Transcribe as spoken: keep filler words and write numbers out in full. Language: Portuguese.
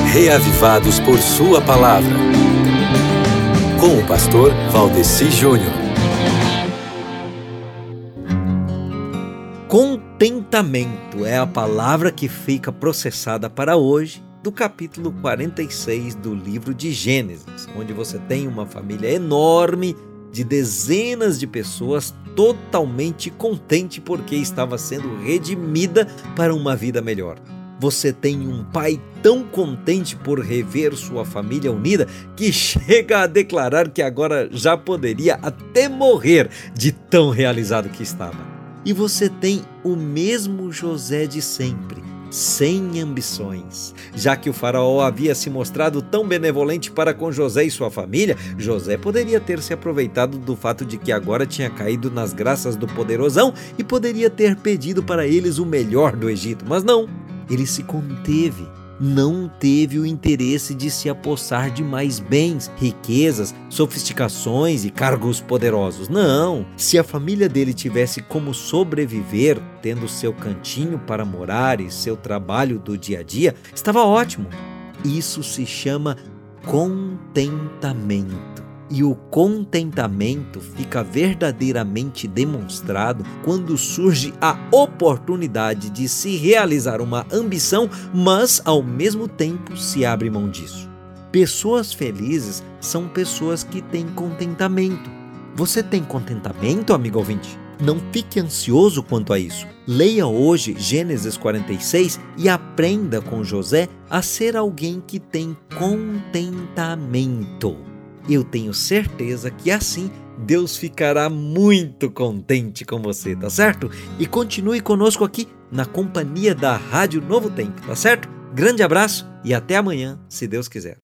reavivados por sua palavra. Com o pastor Valdeci Júnior. Contentamento é a palavra que fica processada para hoje do capítulo quarenta e seis do livro de Gênesis, onde você tem uma família enorme de dezenas de pessoas totalmente contente porque estava sendo redimida para uma vida melhor. Você tem um pai tão contente por rever sua família unida que chega a declarar que agora já poderia até morrer de tão realizado que estava. E você tem o mesmo José de sempre, sem ambições. Já que o faraó havia se mostrado tão benevolente para com José e sua família, José poderia ter se aproveitado do fato de que agora tinha caído nas graças do poderosão e poderia ter pedido para eles o melhor do Egito, mas não. Ele se conteve, não teve o interesse de se apossar de mais bens, riquezas, sofisticações e cargos poderosos. Não, se a família dele tivesse como sobreviver, tendo seu cantinho para morar e seu trabalho do dia a dia, estava ótimo. Isso se chama contentamento. E o contentamento fica verdadeiramente demonstrado quando surge a oportunidade de se realizar uma ambição, mas ao mesmo tempo se abre mão disso. Pessoas felizes são pessoas que têm contentamento. Você tem contentamento, amigo ouvinte? Não fique ansioso quanto a isso. Leia hoje Gênesis quarenta e seis e aprenda com José a ser alguém que tem contentamento. Eu tenho certeza que assim Deus ficará muito contente com você, tá certo? E continue conosco aqui na companhia da Rádio Novo Tempo, tá certo? Grande abraço e até amanhã, se Deus quiser.